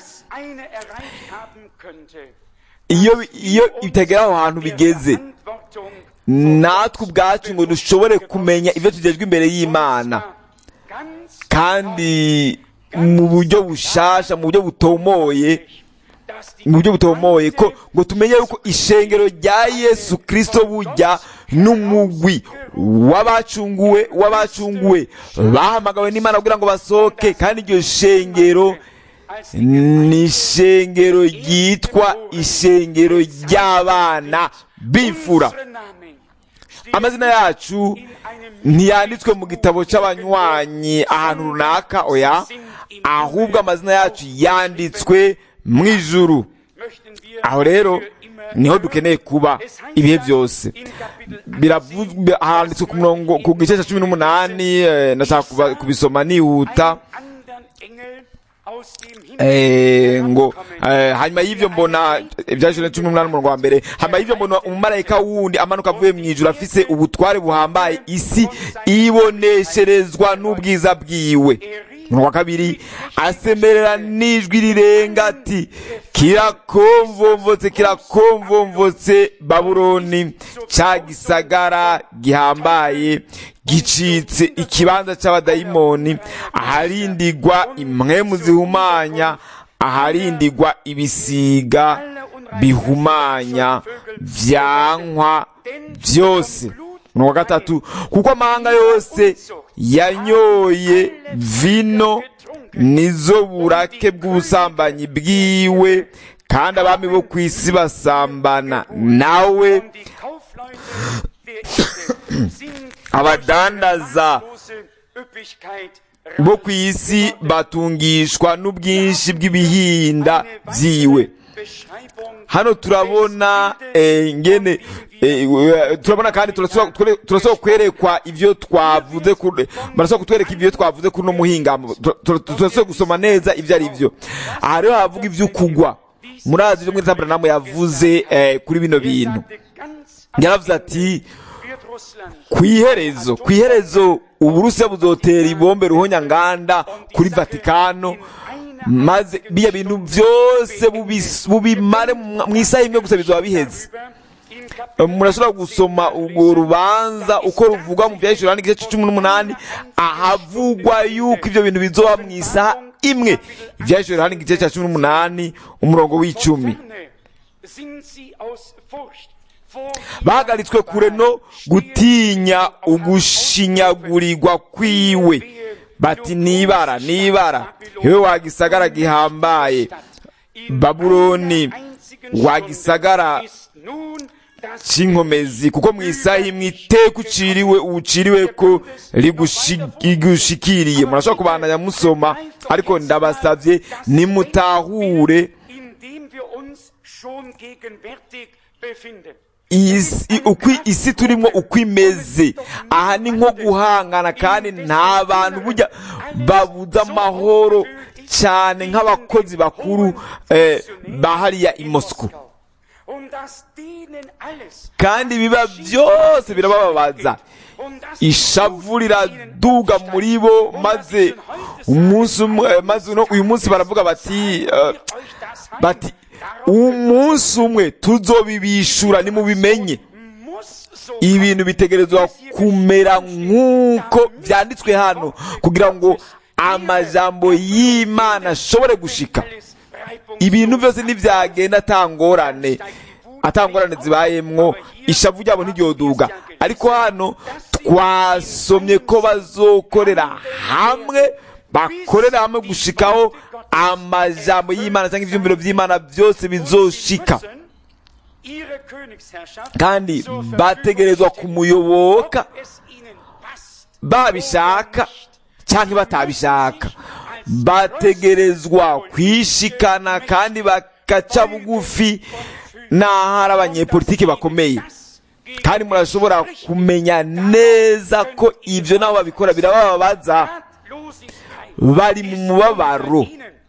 iyo bitagera aho hantu bigeze, natwe ubwacu ngo dushobore kumenya ivyo tugejwe imbere y'Imana, kandi mu buryo bushasha, mu buryo butomoye, ko ngo tumenye yuko ishengero rya Yesu Kristo burya n'umugwi w'abacunguwe bahamagawe n'Imana kugira ngo basohoke, kandi iryo shengero ni ishengero ryitwa ishengero ry'abana b'imfura. Amazina yacu ntiyanditswe mu gitabo c'abanywanyi ahantu runaka, oya, ahubwo amazina yacu yanditswe mu ijuru. Aho rero niho dukeneye kuba ibihe byose. Biravuzwe handitswe ku murongo ku gice cya 18, ndashaka kubisoma nihuta. Ngo hanyuma y'ivyo mbona ivyashire 18 umurongo wa mbere, hanyuma y'ivyo mbona umumarayika wundi amanuka avuye mu ijuru, afise ubutware buhambaye, isi ibonesherezwa n'ubwiza bwiwe. Umurongo wa kabiri, asemerera n'ijwi rirenga ati, kirakomvomvotse Babuloni, ca gisagara gihambaye, gicitse ikibanza c'abadayimoni, aharindigwa impwemu zihumanya, aharindigwa ibisiga bihumanya vyankwa byose. Umurongo wa gatatu, kuko amahanga yose yanyoye vino nizo burake bw'ubusambanyi bwiwe, kandi abami bo ku isi basambana nawe. Abadandaza bo ku isi batungishwa n'ubwinshi bw'ibihinda byiwe. Hano turabona ngene turabona kandi turasaba kwerekwa ivyo twavuze barasaba kutwereka ivyo twavuze kuno muhingamo. Turasaba gusoma neza ivyo ari byo. Aha rero havuga ivyo kugwa. Murazi ivyo mwita Abrahamu yavuze kuri bino bintu. Yaravuze ati kwiherezo Uburusiya buzotera ibombe ruhonyanganda kuri Vatikano, maze biya bintu byose bubimare mu isaha imwe gusa bizoba biheze. Murashobora gusoma urwo rubanza uko ruvugwa mu Vyahishuriwe Yohana igice 18, ahavugwa yuko ivyo bintu bizoba mu isaha imwe. Vyahishuriwe Yohana igice 18 umurongo w'10. Bahagaritswe kure no gutinya ugushinyagurirwa kwiwe, bati nibara yewe wagisagara gihambaye Babuloni, wagisagara c'inkomezi, kuko mu isaha imwe iteka uciriwe ko rigushikiriye. Murashobora kubandanya musoma, ariko ndabasavye nimutahure isi turimo uko imeze. Aha ni nko guhangana, kandi nta bantu burya babuza amahoro cyane nk'abakozi bakuru bahariya i Moscow, kandi biba byose birabababaza. Ishavu riraduga muri bo, maze uyu munsi baravuga bati umunsi umwe tuzobibishura, nimubimenye. Ibintu bitegerezwa kumera nk'uko byanditswe hano, kugira ngo amajambo y'Imana ashobore gushika. Ibintu byose ntibyagenda atangorane zibayemwo, ishavu ryabo ntiryoduga. Ariko hano twasomye ko bazokorera hamwe, bakorera hamwe gushikaho amajambo y'Imana cyangwa ivyumviro vy'Imana byose bizoshika, kandi bategerezwa kumuyoboka babishaka cyangwa batabishaka. Bategerezwa kwishikana kandi bakaca bugufi n'ahari abanyepolitiki bakomeye. Kandi murashobora kumenya neza ko ivyo nabo babikora birabababaza, bari mu mubabaro.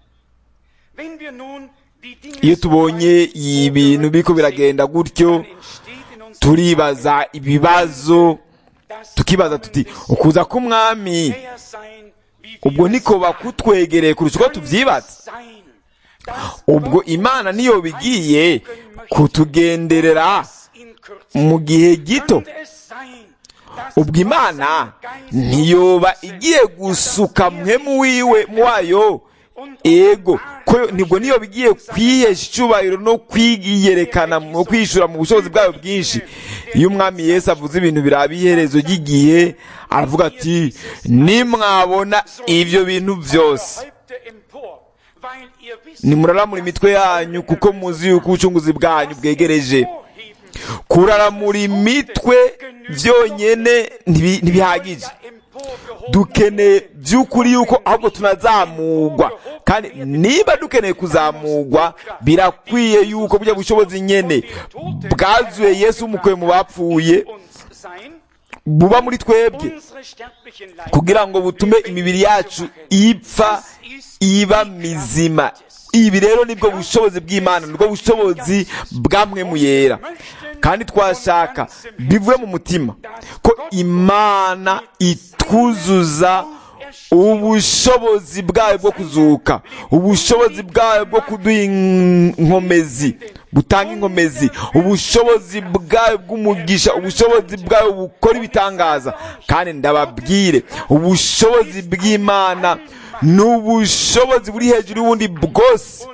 Iyo tubonye ibintu biko biragenda gutyo, turibaza ibibazo, tukibaza tuti ukuza k'umwami ubwo niko bakutwegereye kurusha uko tuvyibaza. Ubwo Imana niyo bigiye kutugenderera mu gihe gito. Ubwo Imana ntiyoba igiye gusuka mpwemu wiwe mwayo ego ko nibwo niyo bigiye kwihesha icyubahiro no kwiyerekana no kwishura mu bushobozi bwayo bwinshi. Iyo umwami Yesu avuze ibintu biraba iherezo ry'igihe, aravuga ati nimwabona ivyo bintu byose nimuraramura imitwe yanyu, kuko muzi yuko ubucunguzi bwanyu bwegereje. Kuraramura imitwe byonyene ntibihagije, dukeneye by'ukuri yuko ahubwo tunazamugwa. Kandi niba dukeneye kuzamugwa, birakwiye yuko burya bushobozi nyene bwazuye Yesu umukuye mu bapfuye buba muri twebwe, kugira ngo butume imibiri yacu ipfa iba mizima. Ibi rero nibwo bushobozi bw'Imana, nibwo bushobozi bwamwe mu yera. Kandi twashaka bivuye mu mutima ko Imana itwuzuza ubushobozi bwayo bwo kuzuka, ubushobozi bwayo bwo kuduha inkomezi, butanga inkomezi, ubushobozi bwayo bw'umugisha, ubushobozi bwayo bukora ibitangaza. Kandi ndababwire, ubushobozi bw'Imana n'ubushobozi buri hejuru y'ubundi bwose.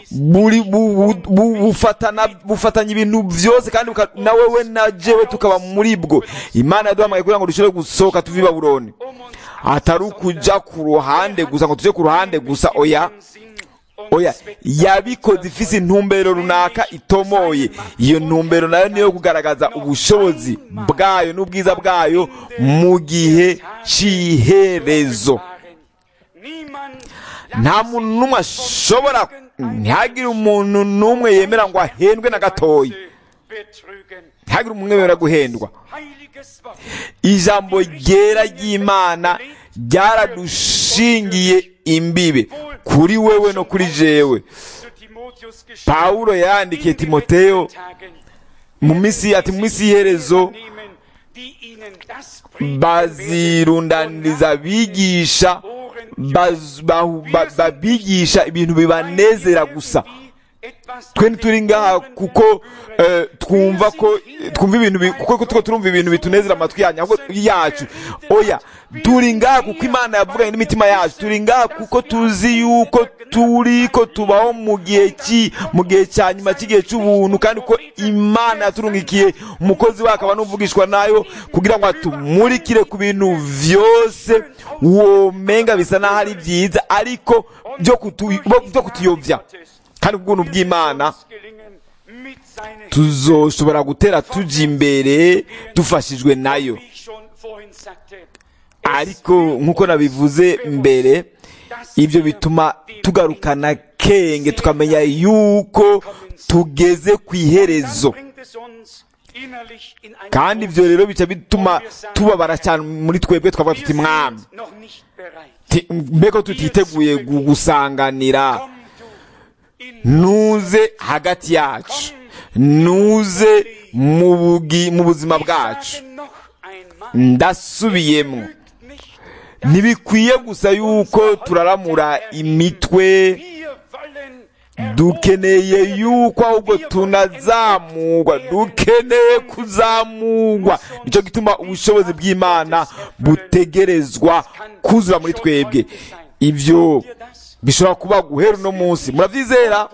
bufatanya ibintu byose kandi na wewe na jewe tukaba muri bwo. Imana yaduhamagaye kugira ngo dushobore gusohoka tuve i Babuloni, atari ukuja ku ruhande gusa ngo tuje ku ruhande gusa. Oya, yabikoze ifise intumbero runaka itomoye. Iyo ntumbero nayo niyo kugaragaza ubushobozi bwayo n'ubwiza bwayo mu gihe c'iherezo. Nta muntu n'umwe ashobora, ntihagire umuntu n'umwe yemera ngo ahendwe na gatoya, ntihagire umuntu yemera guhendwa. Ijambo ryera ry'Imana ryaradushingiye imbibe kuri wewe no kuri jewe. Pawulo yandikiye Timoteyo mu minsi y'iherezo bazirundaniriza abigisha babigisha ibintu bibanezera gusa. Twe ntituri ngaha kuko twumva ibintu kuko turumva ibintu bitunezera amatwi yacu. Oya, turi ngaha kuko Imana yavuganye n'imitima yacu. Turi ngaha kuko tuzi yuko turiko tubaho mu gihe cya nyuma cy'igihe cy'ubuntu, kandi ko Imana yaturungikiye umukozi wayo akaba n'uvugishwa nayo kugira ngo atumurikire ku bintu vyose womenga bisa naho ari vyiza ariko byo kutuyovya. Kandi ubwuntu bw'Imana tuzoshobora gutera tuja imbere dufashijwe nayo. Ariko nk'uko nabivuze mbere, ibyo bituma tugarukana kenge, tukamenya yuko tugeze ku iherezo. Kandi ibyo rero bica bituma tubabara cyane muri twebwe, twavuga tuti Mwami, mbega tutiteguye gusanganira. Nuze hagati yacu, nuze mu buzima bwacu. Ndasubiyemo, ntibikwiye gusa yuko turaramura imitwe, dukeneye yuko ahubwo tunazamurwa, dukeneye kuzamurwa. Nicyo gituma ubushobozi bw'Imana butegerezwa kuzura muri twebwe. Ibyo bishobora kuba guhera uno munsi. Muravyizera?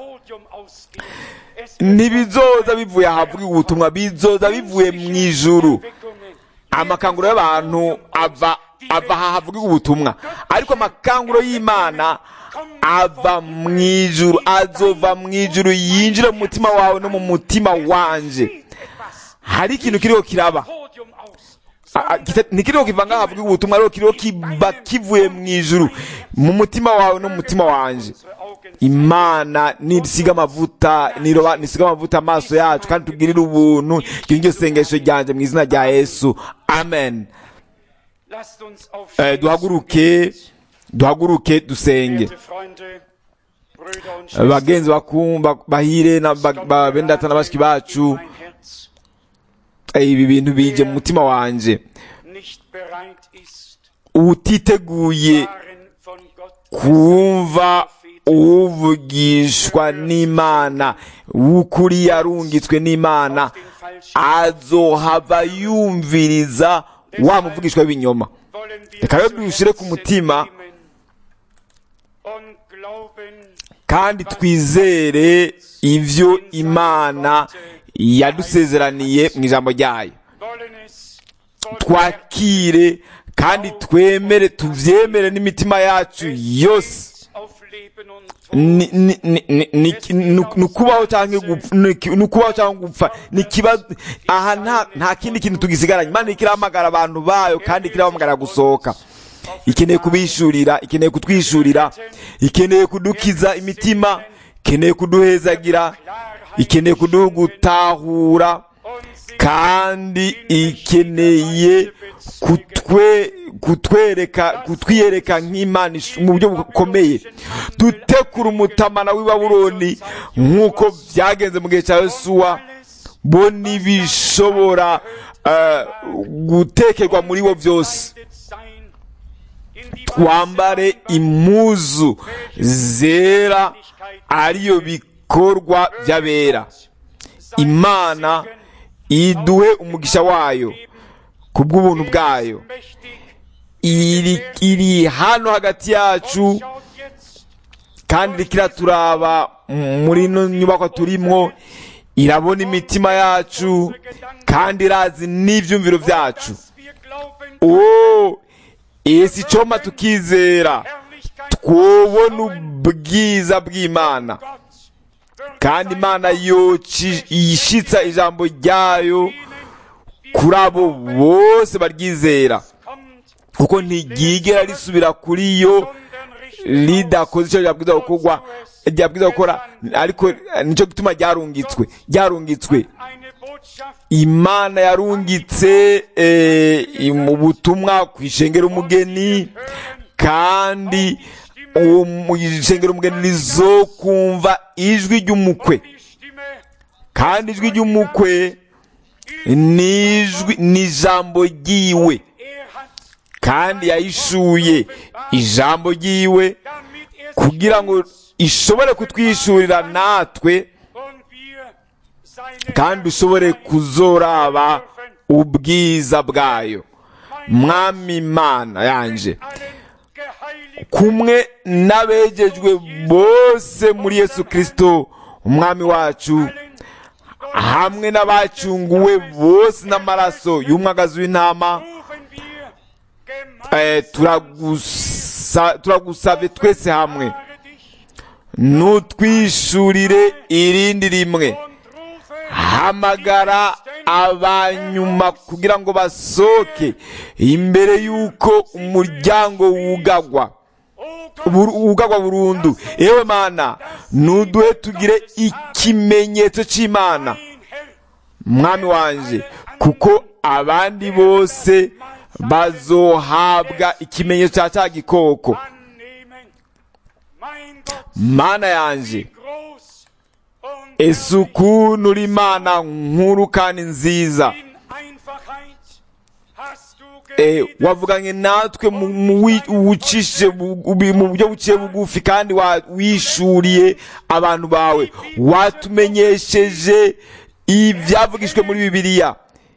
Ntibizoza bivuye ahavuga ubutumwa, bizoza bivuye mu ijuru. Amakanguro y'abantu ava ahavuga ubutumwa, ariko amakanguro y'Imana ava mu ijuru, azova mu ijuru yinjire mu mutima wawe no mu mutima wanje. Hari ikintu kiriko kiraba, ntikiriho kiva ngaho havuga ubutumwa, ariko kiriho kiba kivuye mu ijuru mu mutima wawe no mu mutima wanje. Imana nisiga amavuta amaso yacu, kandi tugirire ubuntu. Iryo niryo sengesho ryanje mu izina rya Yesu, amen. Duhaguruke dusenge. Bagenzi bahire na bendata na bashiki bacu, ibi bintu bije mu mutima wanje. Utiteguye kumva uvugishwa n'Imana, w'ukuri yarungitswe n'Imana, azohava yumviriza wa muvugishwa w'ibinyoma. Reka rero dushire ku mutima kandi twizere ivyo Imana yadusezeraniye mu ijambo ryayo. Twakire kandi twemere, tuvyemere n'imitima yacu yose. Nukubaho cyangwa gupfa nikibazo. Aha nta kindi kintu tugisigaranye. Imana ikirahamagara abantu bayo kandi ikirahamagara gusohoka. Ikeneye kubishurira, ikeneye kutwishurira, ikeneye kudukiza imitima, ikeneye kuduhezagira, ikeneye kudugutahura, kandi ikeneye kutwiyereka nk'Imana mu buryo bukomeye. Dutekura umutamana w'i Babuloni nk'uko byagenze mu gihe cya Yosuwa. Bo ntibishobora gutekerwa muri bo byose. Twambare impuzu zera, ariyo bikorwa by'abera. Imana iduhe umugisha wayo kubw'ubuntu bwayo. Iri hano hagati yacu kandi kiraturaba muri ino nyubako turimwo, irabona imitima yacu kandi irazi n'ivyumviro vyacu. Ese icoma tukizera twobona ubwiza bw'Imana, kandi Imana yishitsa ijambo ryayo kuri abo bose baryizera, kuko ntiryigera risubira kuri yo ridakoze icyo ryabwiza gukora, ariko nicyo gituma ryarungitswe. Imana yarungitse mu butumwa kwishengera umugeni, kandi uwo ishengera umugeni rizokumva ijwi ry'umukwe, kandi ijwi ry'umukwe ni ijambo ryiwe, kandi yahishuye ijambo ryiwe kugira ngo ishobore kutwishurira natwe, kandi ushobore kuzoraba ubwiza bwayo. Mwami Imana yanje, kumwe n'abejejwe bose muri Yesu Kristo umwami wacu, hamwe n'abacunguwe bose n'amaraso y'umwagazi w'intama, turagusabye twese hamwe, nutwishurire irindi rimwe. Hamagara abanyuma kugira ngo basoke imbere y'uko umuryango wugagwa burundu. Ewe Mana, nuduhe tugire ikimenyetso c'Imana, mwami wanje, kuko abandi bose bazohabwa ikimenyetso cya gikoko. Mana yanje, ese ukuntu uri Imana nkuru kandi nziza, wavuganye natwe mu buryo buciye bugufi, kandi wishuriye abantu bawe, watumenyesheje ibyavugishwe muri Bibiliya,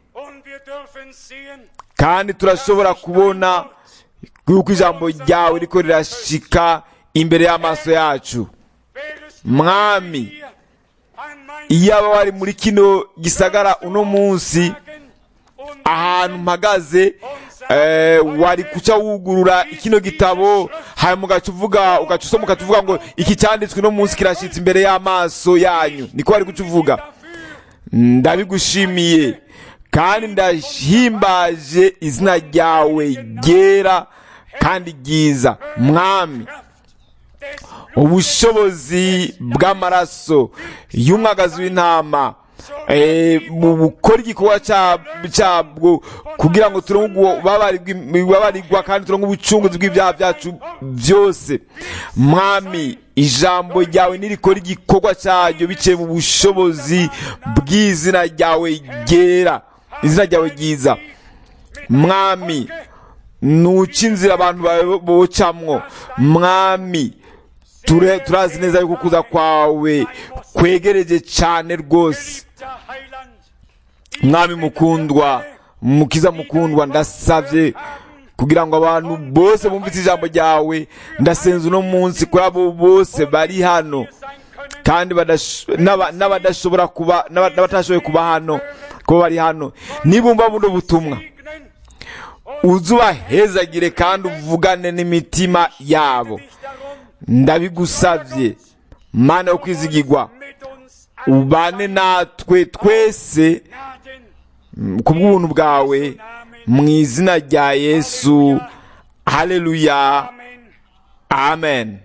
kandi turashobora kubona yuko ijambo ryawe riko rirashika imbere y'amaso yacu. Mwami, iyaba wari muri kino gisagara uno munsi ahantu mpagaze, wari kuca wugurura kino gitabo, hanyuma ugaca uvuga ngo iki cyanditswe uno munsi kirashitse imbere y'amaso yanyu. Niko wari kuca uvuga. Ndabigushimiye kandi ndahimbaje izina ryawe ryera kandi ryiza. Mwami, ubushobozi bw'amaraso y'umwagazi w'intama bukora igikorwa cyabwo kugira ngo babarirwa kandi turonke ubucunguzi bw'ibyaha byacu byose. Mwami, ijambo ryawe nirikora igikorwa cyaryo biciye mu bushobozi bw'izina ryawe ryera, izina ryawe ryiza. Mwami, nuca inzira abantu bocamwo. Mwami, turazi neza yuko kuza kwawe kwegereje cyane rwose. Mwami mukundwa, mukiza mukundwa, ndasavye kugira ngo abantu bose bumvise ijambo ryawe, ndasenze uno munsi kuri abo bose bari hano, kandi n'abadashobora kuba, n'abatashoboye kuba hano, kuba bari hano, nibumva buno butumwa uzubahezagire kandi uvugane n'imitima yabo. Ndabigusavye Mana yo kwizigirwa, ubane natwe twese kubw'ubuntu bwawe, mu izina rya Yesu. Haleluya, amen.